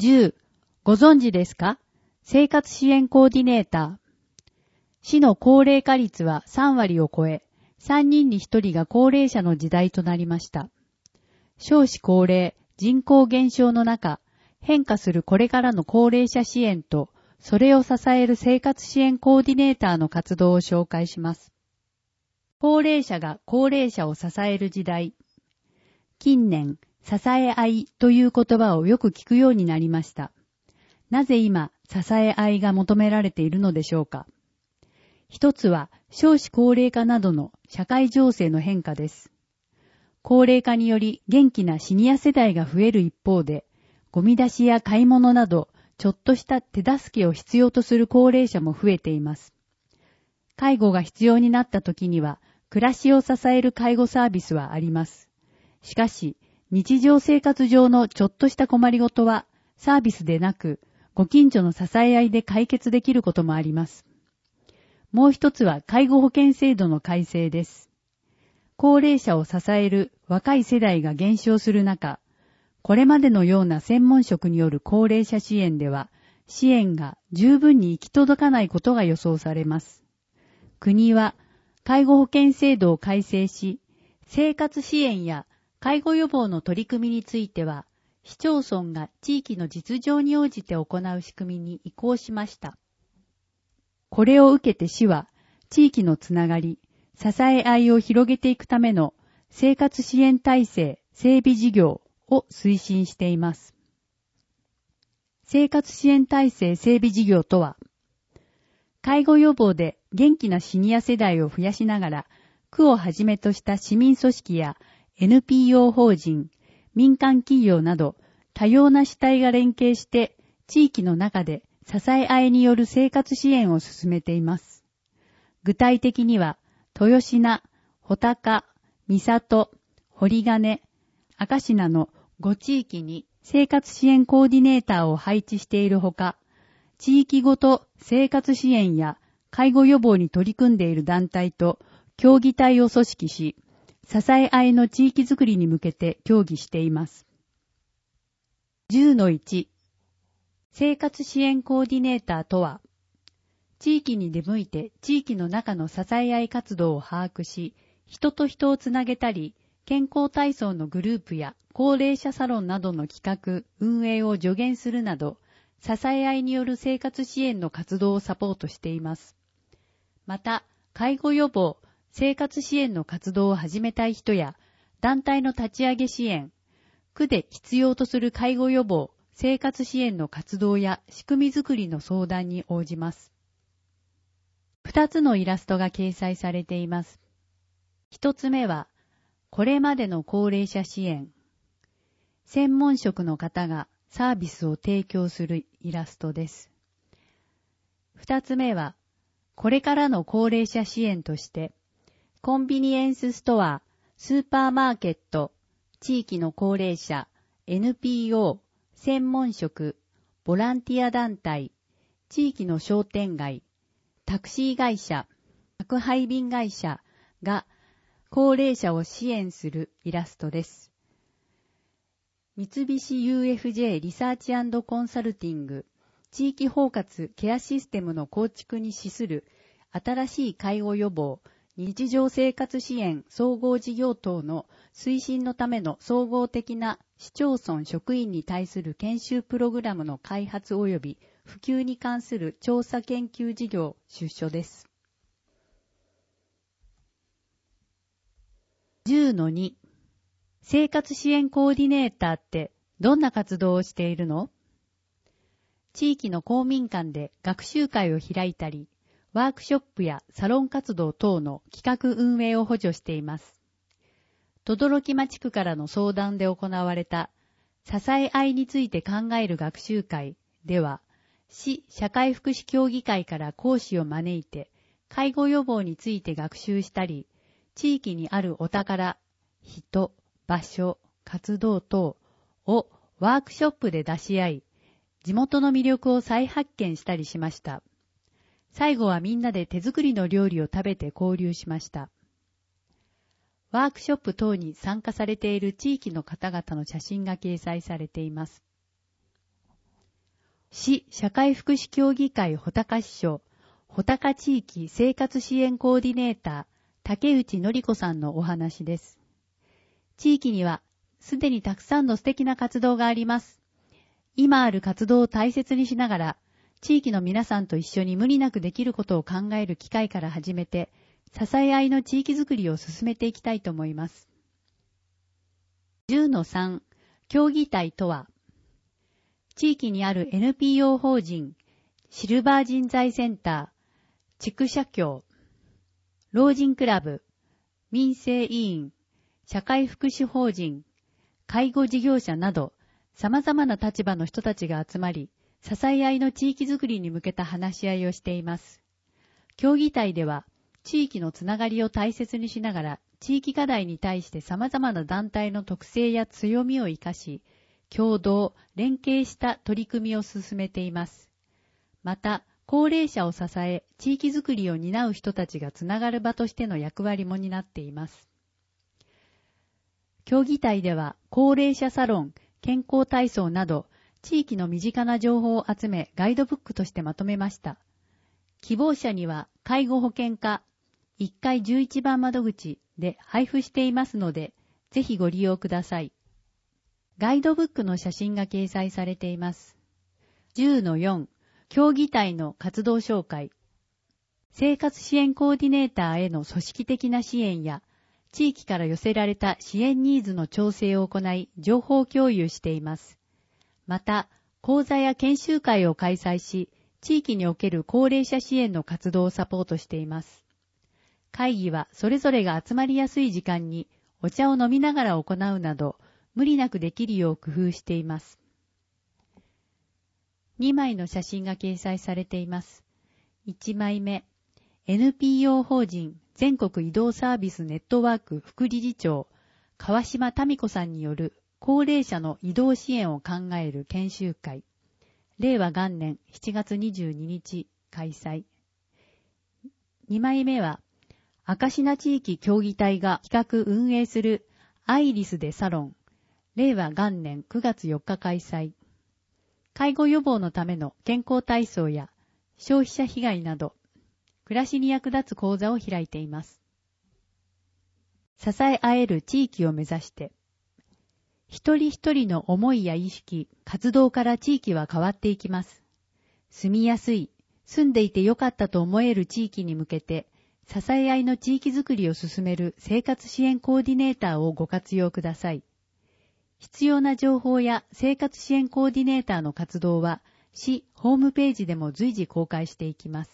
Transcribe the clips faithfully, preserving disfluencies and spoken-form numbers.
じゅう. ご存知ですか？生活支援コーディネーター。市の高齢化率はさんわりを超え、さんにんにひとりが高齢者の時代となりました。少子高齢、人口減少の中、変化するこれからの高齢者支援と、それを支える生活支援コーディネーターの活動を紹介します。高齢者が高齢者を支える時代。近年、支え合いという言葉をよく聞くようになりました。なぜ今、支え合いが求められているのでしょうか。一つは、少子高齢化などの社会情勢の変化です。高齢化により元気なシニア世代が増える一方で、ゴミ出しや買い物など、ちょっとした手助けを必要とする高齢者も増えています。介護が必要になった時には、暮らしを支える介護サービスはあります。しかし、日常生活上のちょっとした困りごとは、サービスでなく、ご近所の支え合いで解決できることもあります。もう一つは介護保険制度の改正です。高齢者を支える若い世代が減少する中、これまでのような専門職による高齢者支援では、支援が十分に行き届かないことが予想されます。国は介護保険制度を改正し、生活支援や介護予防の取り組みについては、市町村が地域の実情に応じて行う仕組みに移行しました。これを受けて市は、地域のつながり、支え合いを広げていくための生活支援体制整備事業を推進しています。生活支援体制整備事業とは、介護予防で元気なシニア世代を増やしながら、区をはじめとした市民組織や エヌピーオー 法人、民間企業など多様な主体が連携して地域の中で支え合いによる生活支援を進めています。具体的には、豊品、穂高、三郷、堀金、明科のご地域に生活支援コーディネーターを配置しているほか、地域ごと生活支援や介護予防に取り組んでいる団体と協議体を組織し、支え合いの地域づくりに向けて協議しています。じゅうのいち、生活支援コーディネーターとは、地域に出向いて地域の中の支え合い活動を把握し、人と人をつなげたり、健康体操のグループや高齢者サロンなどの企画、運営を助言するなど、支え合いによる生活支援の活動をサポートしています。また、介護予防、生活支援の活動を始めたい人や、団体の立ち上げ支援、区で必要とする介護予防、生活支援の活動や仕組みづくりの相談に応じます。二つのイラストが掲載されています。一つ目は、これまでの高齢者支援。専門職の方がサービスを提供するイラストです。二つ目は、これからの高齢者支援として、コンビニエンスストア、スーパーマーケット、地域の高齢者、エヌピーオー、専門職、ボランティア団体、地域の商店街、タクシー会社、宅配便会社が高齢者を支援するイラストです。三菱 ユーエフジェー リサーチ&コンサルティング、地域包括ケアシステムの構築に資する新しい介護予防、日常生活支援総合事業等の推進のための総合的な市町村職員に対する研修プログラムの開発及び普及に関する調査研究事業出所です。じゅうのに、生活支援コーディネーターってどんな活動をしているの？地域の公民館で学習会を開いたり、ワークショップやサロン活動等の企画運営を補助しています。轟町区からの相談で行われた支え合いについて考える学習会では、市社会福祉協議会から講師を招いて、介護予防について学習したり、地域にあるお宝、人、場所、活動等をワークショップで出し合い、地元の魅力を再発見したりしました。最後はみんなで手作りの料理を食べて交流しました。ワークショップ等に参加されている地域の方々の写真が掲載されています。 市社会福祉協議会穂高支所、穂高地域生活支援コーディネーター、竹内典子さんのお話です。地域にはすでにたくさんの素敵な活動があります。今ある活動を大切にしながら、地域の皆さんと一緒に無理なくできることを考える機会から始めて、支え合いの地域づくりを進めていきたいと思います。じゅうのさん、協議体とは、地域にある エヌピーオー 法人、シルバー人材センター、地区社協、老人クラブ、民生委員、社会福祉法人、介護事業者など、様々な立場の人たちが集まり、支え合いの地域づくりに向けた話し合いをしています。協議体では、地域のつながりを大切にしながら、地域課題に対して様々な団体の特性や強みを生かし、共同、連携した取り組みを進めています。また、高齢者を支え、地域づくりを担う人たちがつながる場としての役割も担っています。協議体では、高齢者サロン、健康体操など、地域の身近な情報を集め、ガイドブックとしてまとめました。希望者には、介護保険課、いっかいじゅういちばん窓口で配布していますので、ぜひご利用ください。ガイドブックの写真が掲載されています。じゅうのよん、協議体の活動紹介。生活支援コーディネーターへの組織的な支援や、地域から寄せられた支援ニーズの調整を行い、情報共有しています。また、講座や研修会を開催し、地域における高齢者支援の活動をサポートしています。会議はそれぞれが集まりやすい時間にお茶を飲みながら行うなど、無理なくできるよう工夫しています。にまいの写真が掲載されています。いちまいめ、エヌピーオー 法人全国移動サービスネットワーク副理事長、川島民子さんによる高齢者の移動支援を考える研修会。れいわ元年しちがつにじゅうににち開催。にまいめは、明石名地域協議体が企画運営するアイリスでサロン。れいわ元年くがつよっか開催。介護予防のための健康体操や消費者被害など、暮らしに役立つ講座を開いています。支え合える地域を目指して、一人一人の思いや意識、活動から地域は変わっていきます。住みやすい、住んでいてよかったと思える地域に向けて、支え合いの地域づくりを進める生活支援コーディネーターをご活用ください。必要な情報や生活支援コーディネーターの活動は、市ホームページでも随時公開していきます。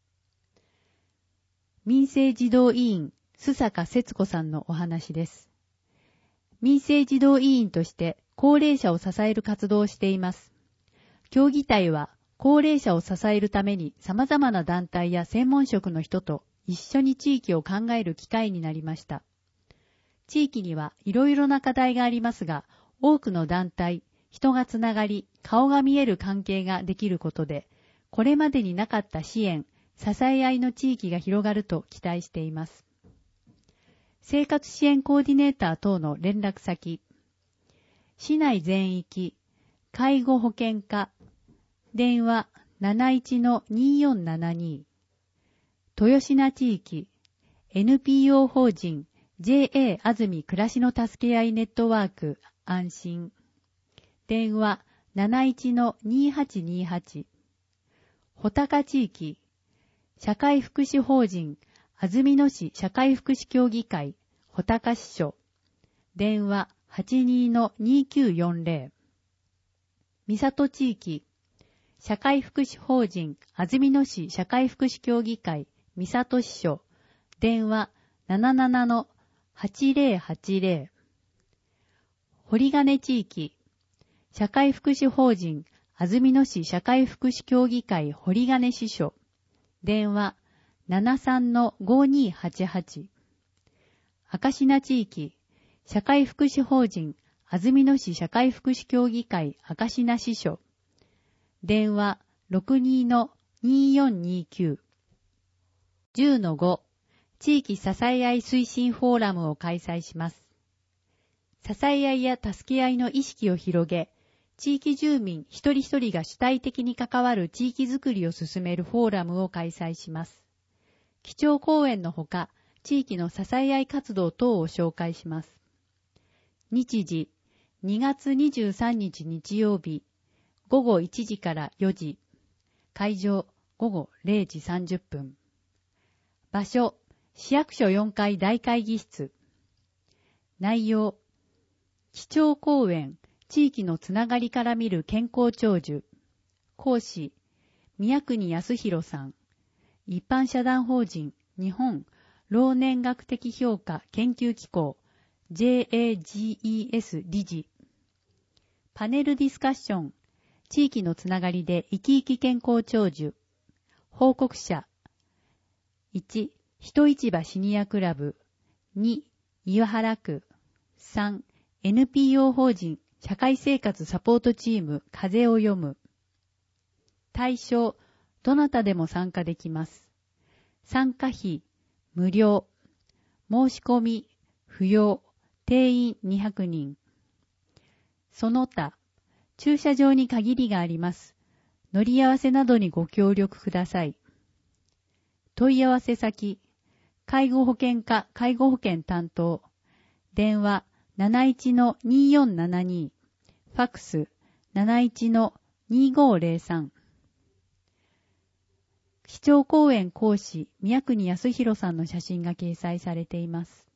民生児童委員、須坂節子さんのお話です。民生児童委員として高齢者を支える活動をしています。協議体は高齢者を支えるために様々な団体や専門職の人と一緒に地域を考える機会になりました。地域にはいろいろな課題がありますが、多くの団体、人がつながり、顔が見える関係ができることで、これまでになかった支援、支え合いの地域が広がると期待しています。生活支援コーディネーター等の連絡先、市内全域、介護保険課、電話 なないちのにーよんななに、豊品地域、エヌピーオー 法人、ジェーエー 安住暮らしの助け合いネットワーク安心。電話 なないちのにーはちにーはち。穂高地域。社会福祉法人安曇野市社会福祉協議会穂高支所。電話 はちにーのにーきゅうよんぜろ。三郷地域。社会福祉法人安曇野市社会福祉協議会三郷支所。電話 ななななのはちぜろはちぜろ。堀金地域。社会福祉法人安曇野市社会福祉協議会堀金支所。電話 ななさんのごにーはちはち。明石名地域。社会福祉法人安曇野市社会福祉協議会明石名支所。電話 ろくにーのにーよんにーきゅう。じゅうのご、地域支え合い推進フォーラムを開催します。支え合いや助け合いの意識を広げ、 地域住民一人一人が主体的に関わる地域づくりを進めるフォーラムを開催します。基調講演のほか、地域の支え合い活動等を紹介します。日時、にがつにじゅうさんにち日曜日、ごごいちじからよじ、会場ごごれいじさんじゅっぷん。場所、市役所よんかい大会議室。内容、基調講演、地域のつながりから見る健康長寿。講師、宮国康弘さん。一般社団法人、日本老年学的評価研究機構、ジェイエージーイーエス 理事。パネルディスカッション、地域のつながりで生き生き健康長寿。報告者、いち、人市場シニアクラブ、に、岩原区、さん、エヌピーオー 法人社会生活サポートチーム風を読む。対象、どなたでも参加できます。参加費、無料。申し込み、不要。定員にひゃくにん。その他、駐車場に限りがあります。乗り合わせなどにご協力ください。問い合わせ先、介護保険課介護保険担当。電話 なないちのにーよんななに、ファックス なないちのにーごーぜろさん。基調講演講師、宮国康弘さんの写真が掲載されています。